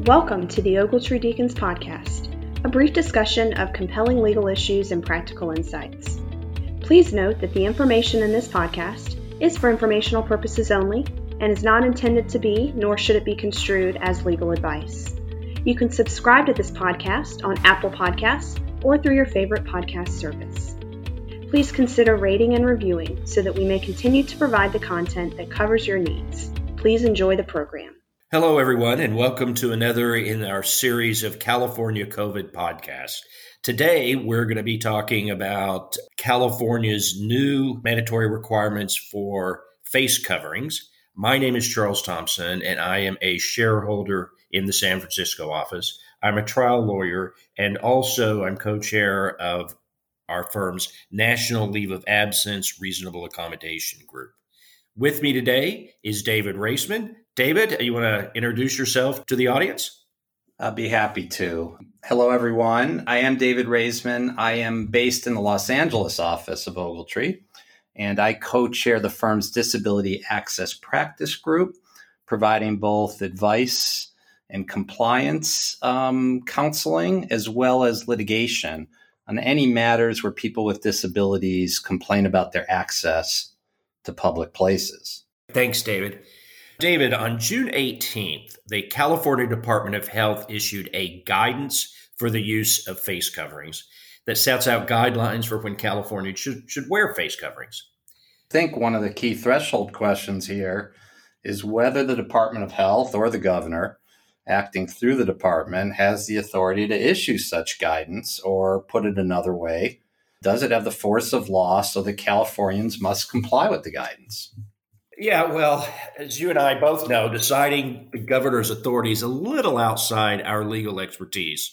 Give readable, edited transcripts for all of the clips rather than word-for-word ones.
Welcome to the Ogletree Deacons Podcast, a brief discussion of compelling legal issues and practical insights. Please note that the information in this podcast is for informational purposes only and is not intended to be, nor should it be construed as legal advice. You can subscribe to this podcast on Apple Podcasts or through your favorite podcast service. Please consider rating and reviewing so that we may continue to provide the content that covers your needs. Please enjoy the program. Hello, everyone, and welcome to another in our series of California COVID podcasts. Today, we're going to be talking about California's new mandatory requirements for face coverings. My name is Charles Thompson, and I am a shareholder in the San Francisco office. I'm a trial lawyer, and also I'm co-chair of our firm's National Leave of Absence Reasonable Accommodation Group. With me today is David Raisman. David, you want to introduce yourself to the audience? I'll be happy to. Hello, everyone. I am David Raisman. I am based in the Los Angeles office of Ogletree, and I co-chair the firm's Disability Access Practice Group, providing both advice and compliance counseling, as well as litigation on any matters where people with disabilities complain about their access to public places. Thanks, David. David, on June 18th, the California Department of Health issued a guidance for the use of face coverings that sets out guidelines for when California should wear face coverings. I think one of the key threshold questions here is whether the Department of Health or the governor, acting through the department, has the authority to issue such guidance, or put it another way, does it have the force of law so that Californians must comply with the guidance? Yeah, well, as you and I both know, deciding the governor's authority is a little outside our legal expertise.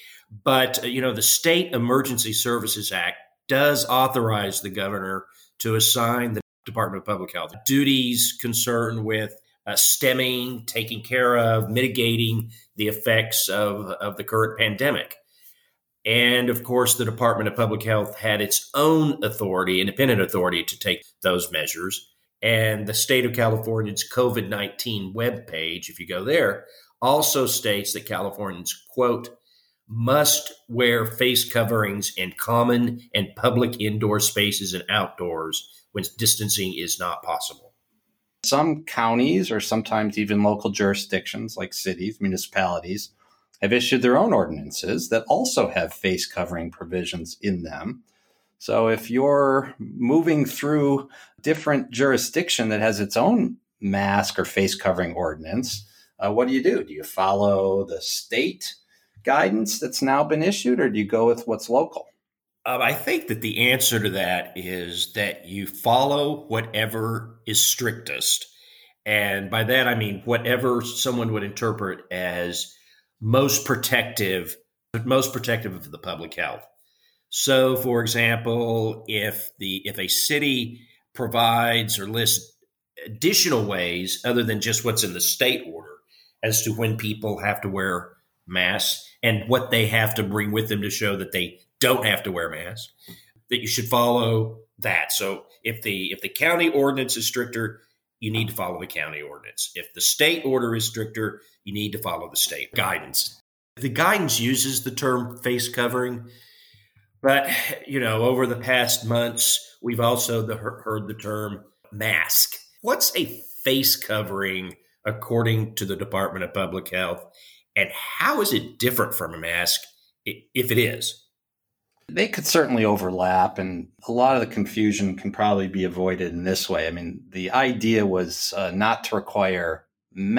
But, the State Emergency Services Act does authorize the governor to assign the Department of Public Health duties concerned with stemming, taking care of, mitigating the effects of the current pandemic. And, of course, the Department of Public Health had its own authority, independent authority, to take those measures. And the state of California's COVID-19 webpage, if you go there, also states that Californians, quote, must wear face coverings in common and public indoor spaces and outdoors when distancing is not possible. Some counties, or sometimes even local jurisdictions like cities, municipalities, have issued their own ordinances that also have face covering provisions in them. So if you're moving through different jurisdiction that has its own mask or face covering ordinance, what do? Do you follow the state guidance that's now been issued, or do you go with what's local? I think that the answer to that is that you follow whatever is strictest. And by that, I mean whatever someone would interpret as most protective of the public health. So, for example, if a city provides or lists additional ways other than just what's in the state order as to when people have to wear masks and what they have to bring with them to show that they don't have to wear masks, that you should follow that. So if the county ordinance is stricter, you need to follow the county ordinance. If the state order is stricter, you need to follow the state guidance. The guidance uses the term face covering, but, over the past months, we've also heard the term mask. What's a face covering according to the Department of Public Health, and how is it different from a mask, if it is? They could certainly overlap, and a lot of the confusion can probably be avoided in this way. I mean, the idea was not to require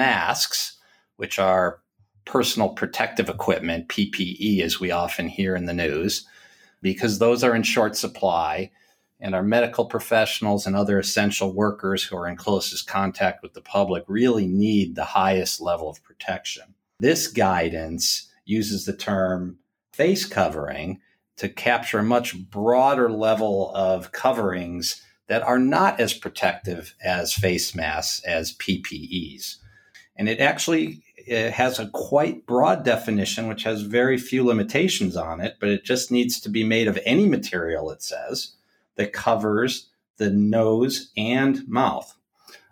masks, which are personal protective equipment, PPE, as we often hear in the news, because those are in short supply, and our medical professionals and other essential workers who are in closest contact with the public really need the highest level of protection. This guidance uses the term face covering to capture a much broader level of coverings that are not as protective as face masks, as PPEs. And it actually has a quite broad definition, which has very few limitations on it, but it just needs to be made of any material, it says, that covers the nose and mouth.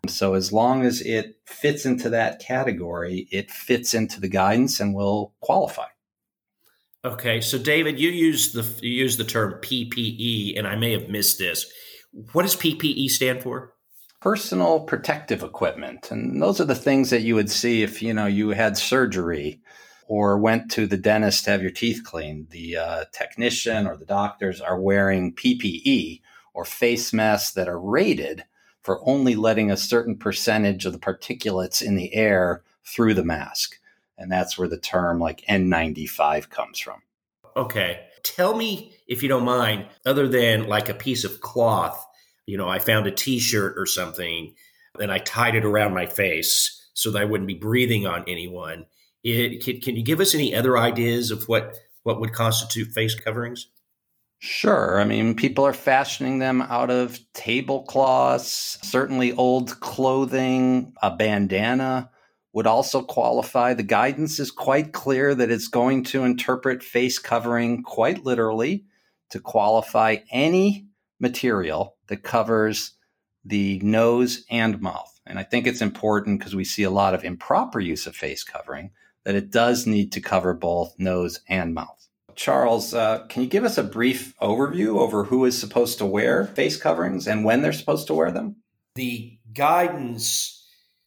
So as long as it fits into that category, it fits into the guidance and will qualify. Okay, so David, you use the term PPE, and I may have missed this. What does PPE stand for? Personal protective equipment. And those are the things that you would see if, you had surgery or went to the dentist to have your teeth cleaned. The technician or the doctors are wearing PPE or face masks that are rated for only letting a certain percentage of the particulates in the air through the mask. And that's where the term like N95 comes from. Okay. Tell me, if you don't mind, other than like a piece of cloth, I found a T-shirt or something, and I tied it around my face so that I wouldn't be breathing on anyone. Can you give us any other ideas of what would constitute face coverings? Sure. I mean, people are fashioning them out of tablecloths, certainly old clothing. A bandana would also qualify. The guidance is quite clear that it's going to interpret face covering quite literally to qualify any material that covers the nose and mouth. And I think it's important because we see a lot of improper use of face covering that it does need to cover both nose and mouth. Charles, can you give us a brief overview over who is supposed to wear face coverings and when they're supposed to wear them? The guidance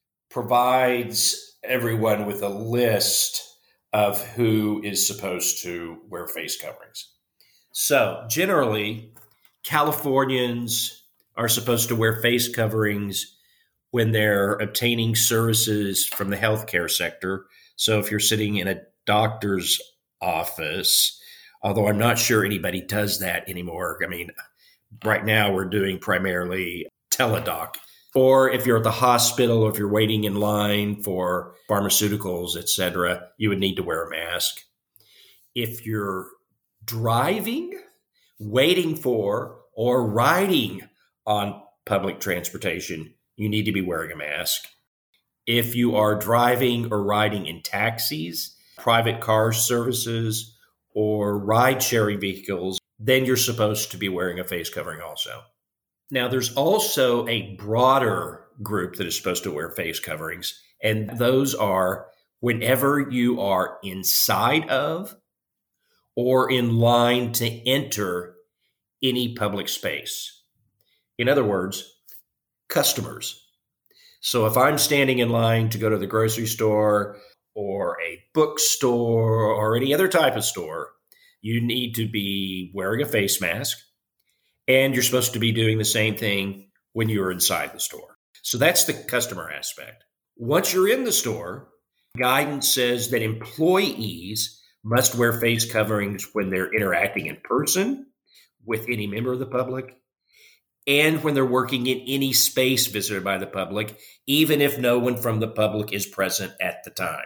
provides everyone with a list of who is supposed to wear face coverings. So generally, Californians are supposed to wear face coverings when they're obtaining services from the healthcare sector. So if you're sitting in a doctor's office, although I'm not sure anybody does that anymore. I mean, right now we're doing primarily teledoc. Or if you're at the hospital, or if you're waiting in line for pharmaceuticals, etc., you would need to wear a mask. If you're driving, waiting for, or riding on public transportation, you need to be wearing a mask. If you are driving or riding in taxis, private car services, or ride-sharing vehicles, then you're supposed to be wearing a face covering also. Now, there's also a broader group that is supposed to wear face coverings, and those are whenever you are inside of or in line to enter any public space. In other words, customers. So if I'm standing in line to go to the grocery store or a bookstore or any other type of store, you need to be wearing a face mask, and you're supposed to be doing the same thing when you're inside the store. So that's the customer aspect. Once you're in the store, guidance says that employees must wear face coverings when they're interacting in person with any member of the public, and when they're working in any space visited by the public, even if no one from the public is present at the time.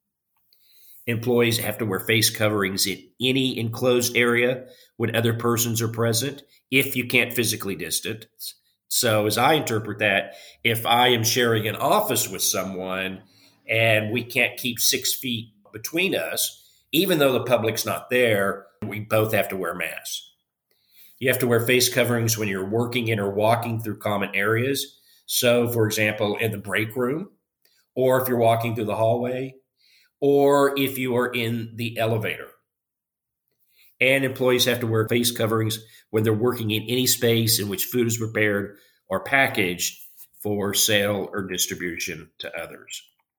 Employees have to wear face coverings in any enclosed area when other persons are present, if you can't physically distance. So as I interpret that, if I am sharing an office with someone and we can't keep 6 feet between us, even though the public's not there, we both have to wear masks. You have to wear face coverings when you're working in or walking through common areas. So, for example, in the break room, or if you're walking through the hallway, or if you are in the elevator. And employees have to wear face coverings when they're working in any space in which food is prepared or packaged for sale or distribution to others.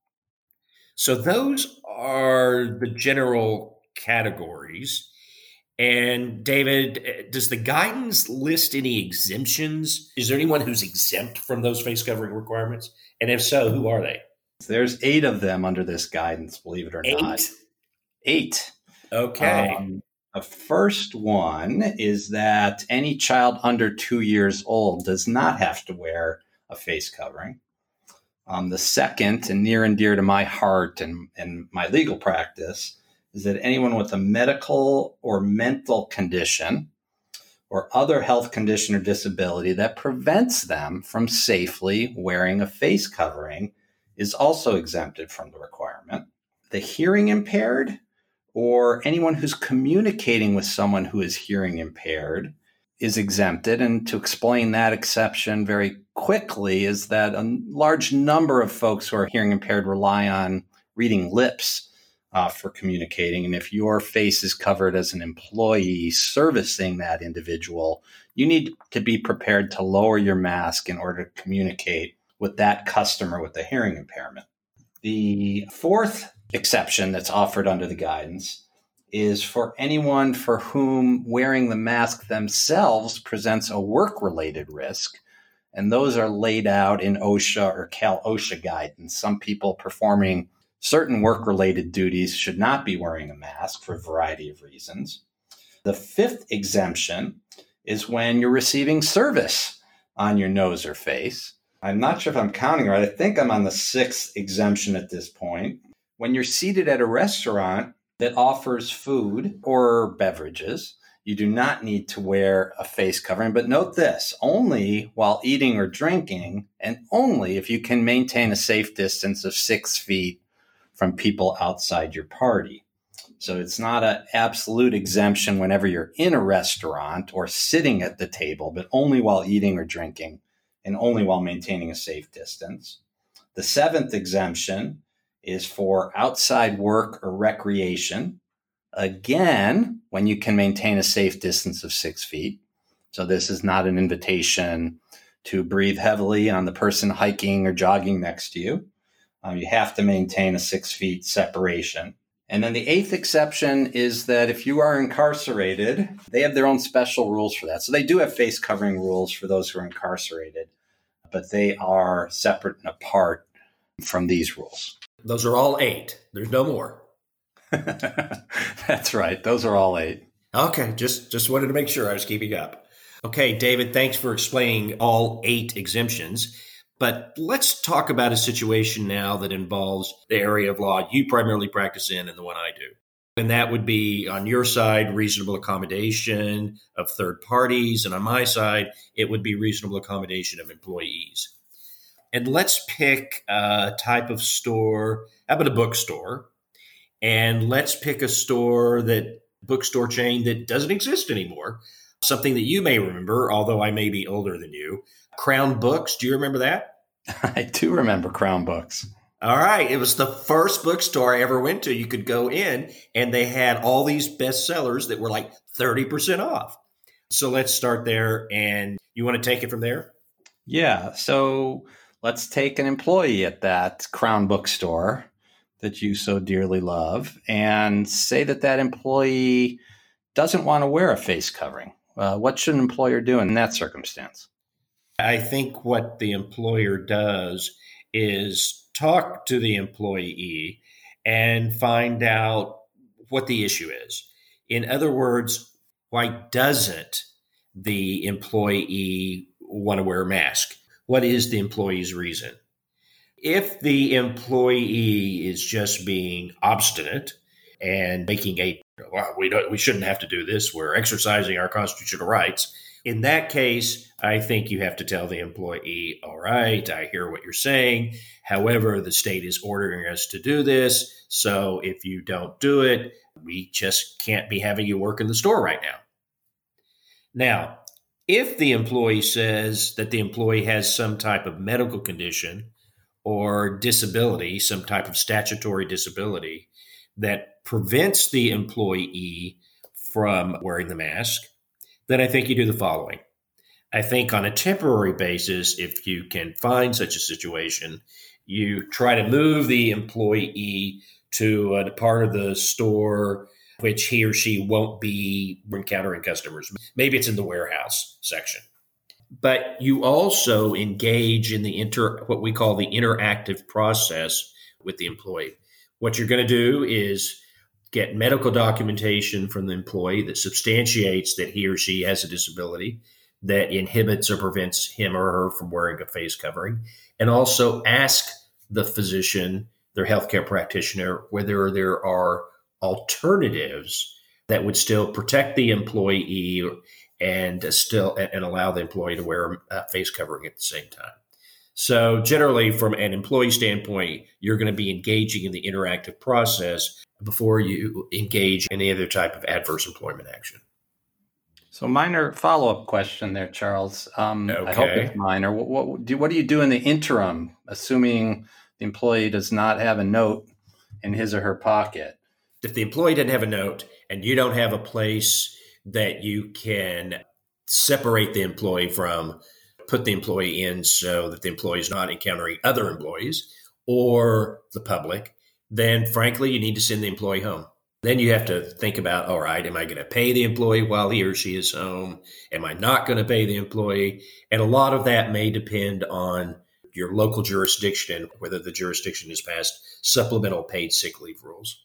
So those are the general categories. And David, does the guidance list any exemptions? Is there anyone who's exempt from those face covering requirements? And if so, who are they? There's 8 of them under this guidance, believe it or not. 8. Okay. The first one is that any child under 2 years old does not have to wear a face covering. The second, and near and dear to my heart and my legal practice, is that anyone with a medical or mental condition or other health condition or disability that prevents them from safely wearing a face covering is also exempted from the requirement. The hearing impaired or anyone who's communicating with someone who is hearing impaired is exempted. And to explain that exception very quickly is that a large number of folks who are hearing impaired rely on reading lips for communicating. And if your face is covered as an employee servicing that individual, you need to be prepared to lower your mask in order to communicate with that customer with the hearing impairment. The fourth exception that's offered under the guidance is for anyone for whom wearing the mask themselves presents a work-related risk. And those are laid out in OSHA or Cal-OSHA guidance. Some people performing certain work-related duties should not be wearing a mask for a variety of reasons. The fifth exemption is when you're receiving service on your nose or face. I'm not sure if I'm counting right. I think I'm on the sixth exemption at this point. When you're seated at a restaurant that offers food or beverages, you do not need to wear a face covering. But note this, only while eating or drinking, and only if you can maintain a safe distance of 6 feet from people outside your party. So it's not an absolute exemption whenever you're in a restaurant or sitting at the table, but only while eating or drinking and only while maintaining a safe distance. The seventh exemption is for outside work or recreation. Again, when you can maintain a safe distance of 6 feet. So this is not an invitation to breathe heavily on the person hiking or jogging next to you. You have to maintain a 6 feet separation. And then the eighth exception is that if you are incarcerated, they have their own special rules for that. So they do have face covering rules for those who are incarcerated, but they are separate and apart from these rules. Those are all 8. There's no more. That's right. Those are all 8. Okay. Just wanted to make sure I was keeping up. Okay, David, thanks for explaining all 8 exemptions. But let's talk about a situation now that involves the area of law you primarily practice in and the one I do. And that would be on your side, reasonable accommodation of third parties. And on my side, it would be reasonable accommodation of employees. And let's pick a type of store. How about a bookstore? And let's pick a bookstore chain that doesn't exist anymore. Something that you may remember, although I may be older than you. Crown Books. Do you remember that? I do remember Crown Books. All right. It was the first bookstore I ever went to. You could go in and they had all these bestsellers that were like 30% off. So let's start there. And you want to take it from there? Yeah. So let's take an employee at that Crown Bookstore that you so dearly love and say that employee doesn't want to wear a face covering. What should an employer do in that circumstance? I think what the employer does is talk to the employee and find out what the issue is. In other words, why doesn't the employee want to wear a mask? What is the employee's reason? If the employee is just being obstinate and making we shouldn't have to do this, we're exercising our constitutional rights. In that case, I think you have to tell the employee, all right, I hear what you're saying. However, the state is ordering us to do this. So if you don't do it, we just can't be having you work in the store right now. Now, if the employee says that the employee has some type of medical condition or disability, some type of statutory disability that prevents the employee from wearing the mask, then I think you do the following. I think on a temporary basis, if you can find such a situation, you try to move the employee to a part of the store which he or she won't be encountering customers. Maybe it's in the warehouse section. But you also engage in the what we call the interactive process with the employee. What you're going to do is get medical documentation from the employee that substantiates that he or she has a disability that inhibits or prevents him or her from wearing a face covering, and also ask the physician, their healthcare practitioner, whether there are alternatives that would still protect the employee and allow the employee to wear a face covering at the same time. So generally, from an employee standpoint, you're going to be engaging in the interactive process before you engage in any other type of adverse employment action. So minor follow-up question there, Charles. I hope it's Okay. minor. What do you do in the interim, assuming the employee does not have a note in his or her pocket? If the employee doesn't have a note and you don't have a place that you can separate the employee from, put the employee in so that the employee is not encountering other employees or the public, then frankly, you need to send the employee home. Then you have to think about, all right, am I going to pay the employee while he or she is home? Am I not going to pay the employee? And a lot of that may depend on your local jurisdiction, whether the jurisdiction has passed supplemental paid sick leave rules.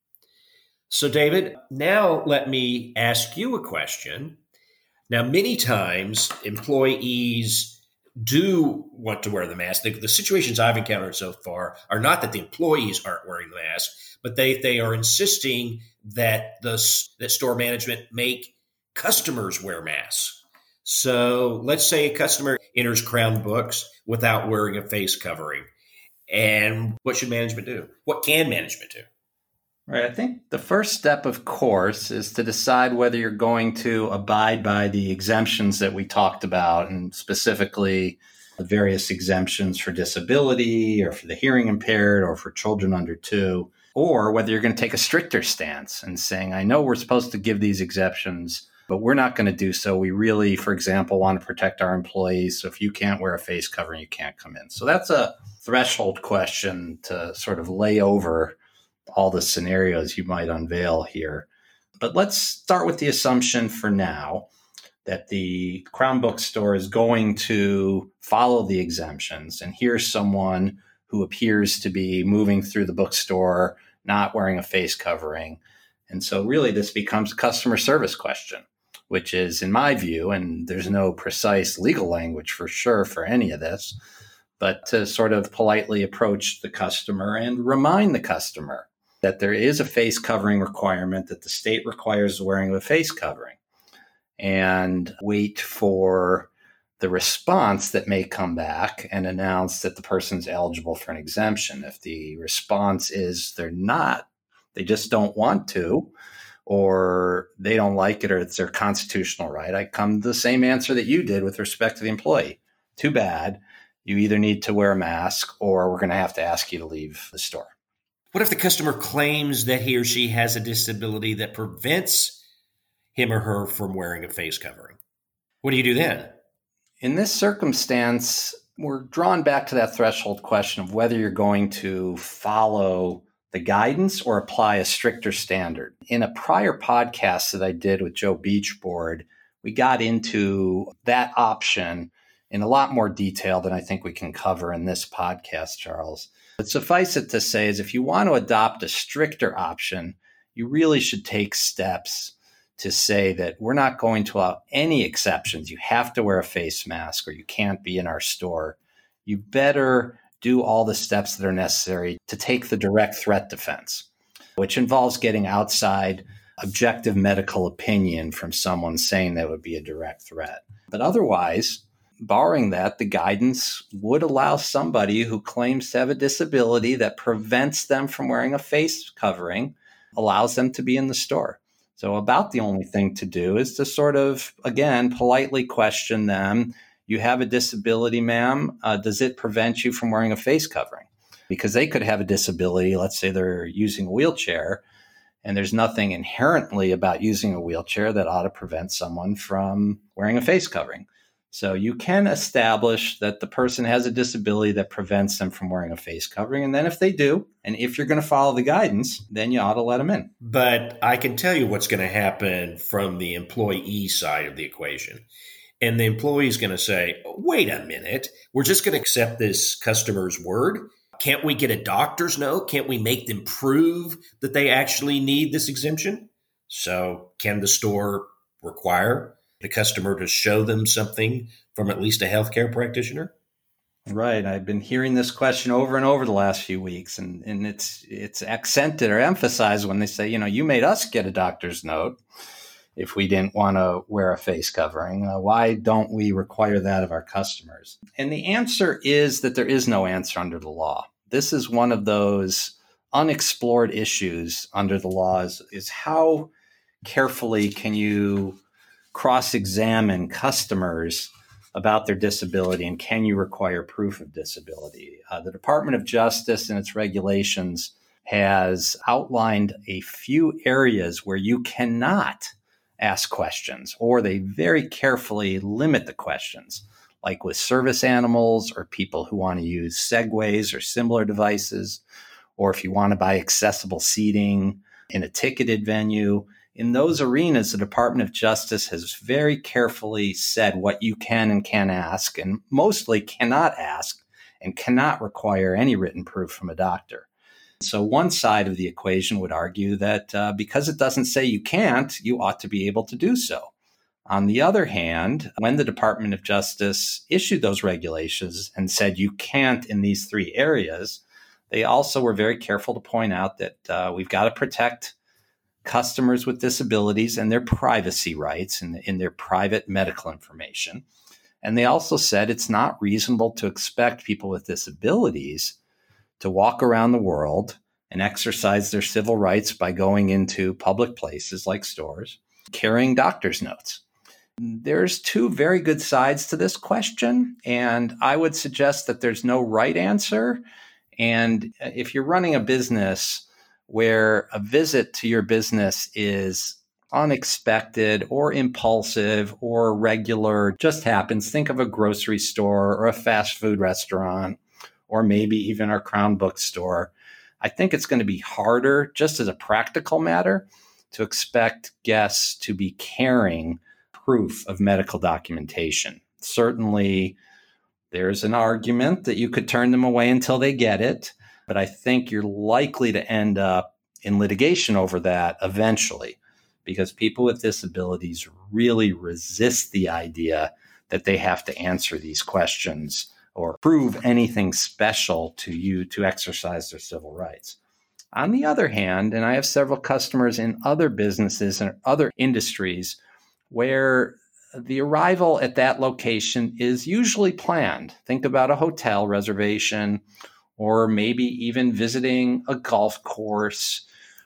So, David, now let me ask you a question. Now, many times employees do want to wear the mask. The situations I've encountered so far are not that the employees aren't wearing the mask, but they are insisting that that store management make customers wear masks. So let's say a customer enters Crown Books without wearing a face covering. And what should management do? What can management do? Right. I think the first step, of course, is to decide whether you're going to abide by the exemptions that we talked about, and specifically the various exemptions for disability or for the hearing impaired or for children under 2, or whether you're going to take a stricter stance and saying, I know we're supposed to give these exceptions, but we're not going to do so. We really, for example, want to protect our employees. So if you can't wear a face covering, you can't come in. So that's a threshold question to sort of lay over all the scenarios you might unveil here. But let's start with the assumption for now that the Crown Bookstore is going to follow the exemptions. And here's someone who appears to be moving through the bookstore, not wearing a face covering. And so really this becomes a customer service question, which is, in my view, and there's no precise legal language for sure for any of this, but to sort of politely approach the customer and remind the customer that there is a face covering requirement, that the state requires wearing of a face covering, and wait for the response that may come back and announce that the person's eligible for an exemption. If the response is they're not, they just don't want to, or they don't like it, or it's their constitutional right, I come to the same answer that you did with respect to the employee. Too bad. You either need to wear a mask or we're going to have to ask you to leave the store. What if the customer claims that he or she has a disability that prevents him or her from wearing a face covering? What do you do then? In this circumstance, we're drawn back to that threshold question of whether you're going to follow the guidance or apply a stricter standard. In a prior podcast that I did with Joe Beachboard, we got into that option in a lot more detail than I think we can cover in this podcast, Charles. But suffice it to say is if you want to adopt a stricter option, you really should take steps to say that we're not going to allow any exceptions. You have to wear a face mask or you can't be in our store. You better do all the steps that are necessary to take the direct threat defense, which involves getting outside objective medical opinion from someone saying that would be a direct threat. But otherwise, barring that, the guidance would allow somebody who claims to have a disability that prevents them from wearing a face covering, allows them to be in the store. So about the only thing to do is to sort of, again, politely question them. You have a disability, ma'am. Does it prevent you from wearing a face covering? Because they could have a disability. Let's say they're using a wheelchair, and there's nothing inherently about using a wheelchair that ought to prevent someone from wearing a face covering. So you can establish that the person has a disability that prevents them from wearing a face covering. And then if they do, and if you're going to follow the guidance, then you ought to let them in. But I can tell you what's going to happen from the employee side of the equation. And the employee is going to say, wait a minute, we're just going to accept this customer's word. Can't we get a doctor's note? Can't we make them prove that they actually need this exemption? So can the store require the customer to show them something from at least a healthcare practitioner? Right. I've been hearing this question over and over the last few weeks, and it's accented or emphasized when they say, you made us get a doctor's note if we didn't want to wear a face covering. Why don't we require that of our customers? And the answer is that there is no answer under the law. This is one of those unexplored issues under the law is how carefully can you cross-examine customers about their disability and can you require proof of disability. The Department of Justice and its regulations has outlined a few areas where you cannot ask questions, or they very carefully limit the questions, like with service animals or people who want to use Segways or similar devices, or if you want to buy accessible seating in a ticketed venue. In those arenas, the Department of Justice has very carefully said what you can and can't ask, and mostly cannot ask and cannot require any written proof from a doctor. So one side of the equation would argue that because it doesn't say you can't, you ought to be able to do so. On the other hand, when the Department of Justice issued those regulations and said you can't in these three areas, they also were very careful to point out that we've got to protect customers with disabilities and their privacy rights in their private medical information. And they also said it's not reasonable to expect people with disabilities to walk around the world and exercise their civil rights by going into public places like stores, carrying doctor's notes. There's two very good sides to this question, and I would suggest that there's no right answer. And if you're running a business where a visit to your business is unexpected or impulsive or regular, just happens, think of a grocery store or a fast food restaurant, or maybe even our Crown bookstore, I think it's going to be harder, just as a practical matter, to expect guests to be carrying proof of medical documentation. Certainly, there's an argument that you could turn them away until they get it, but I think you're likely to end up in litigation over that eventually, because people with disabilities really resist the idea that they have to answer these questions or prove anything special to you to exercise their civil rights. On the other hand, and I have several customers in other businesses and other industries where the arrival at that location is usually planned. Think about a hotel reservation, or maybe even visiting a golf course,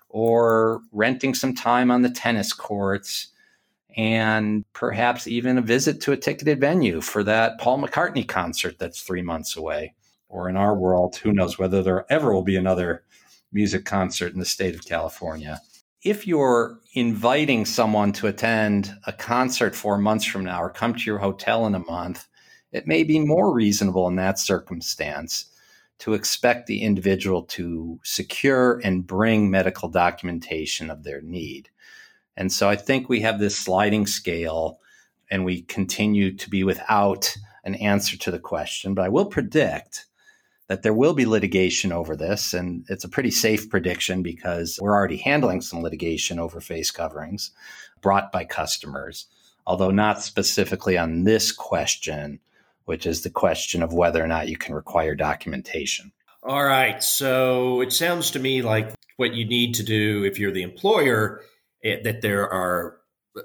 or renting some time on the tennis courts, and perhaps even a visit to a ticketed venue for that Paul McCartney concert that's 3 months away. Or in our world, who knows whether there ever will be another music concert in the state of California. If you're inviting someone to attend a concert 4 months from now or come to your hotel in a month, it may be more reasonable in that circumstance to expect the individual to secure and bring medical documentation of their need. And so I think we have this sliding scale and we continue to be without an answer to the question. But I will predict that there will be litigation over this. And it's a pretty safe prediction because we're already handling some litigation over face coverings brought by customers, although not specifically on this question, which is the question of whether or not you can require documentation. All right. So it sounds to me like what you need to do if you're the employer, that there are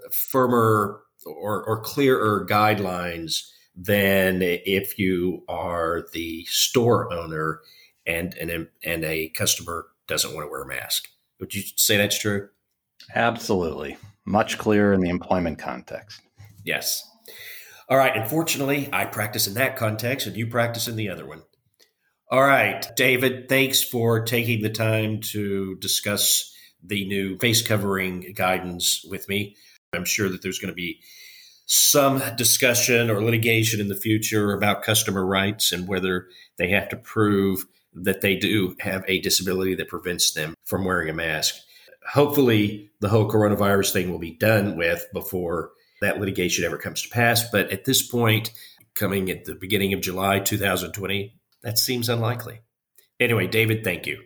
firmer or clearer guidelines than if you are the store owner and a customer doesn't want to wear a mask. Would you say that's true? Absolutely. Much clearer in the employment context. Yes. All right. Unfortunately, I practice in that context and you practice in the other one. All right. David, thanks for taking the time to discuss the new face covering guidance with me. I'm sure that there's going to be some discussion or litigation in the future about customer rights and whether they have to prove that they do have a disability that prevents them from wearing a mask. Hopefully, the whole coronavirus thing will be done with before that litigation ever comes to pass. But at this point, coming at the beginning of July 2020, that seems unlikely. Anyway, David, thank you.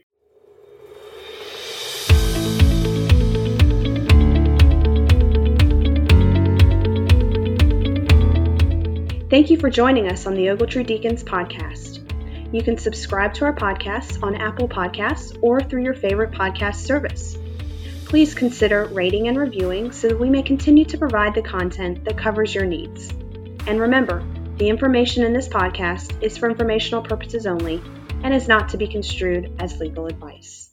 Thank you for joining us on the Ogletree Deacons podcast. You can subscribe to our podcast on Apple Podcasts or through your favorite podcast service. Please consider rating and reviewing so that we may continue to provide the content that covers your needs. And remember, the information in this podcast is for informational purposes only and is not to be construed as legal advice.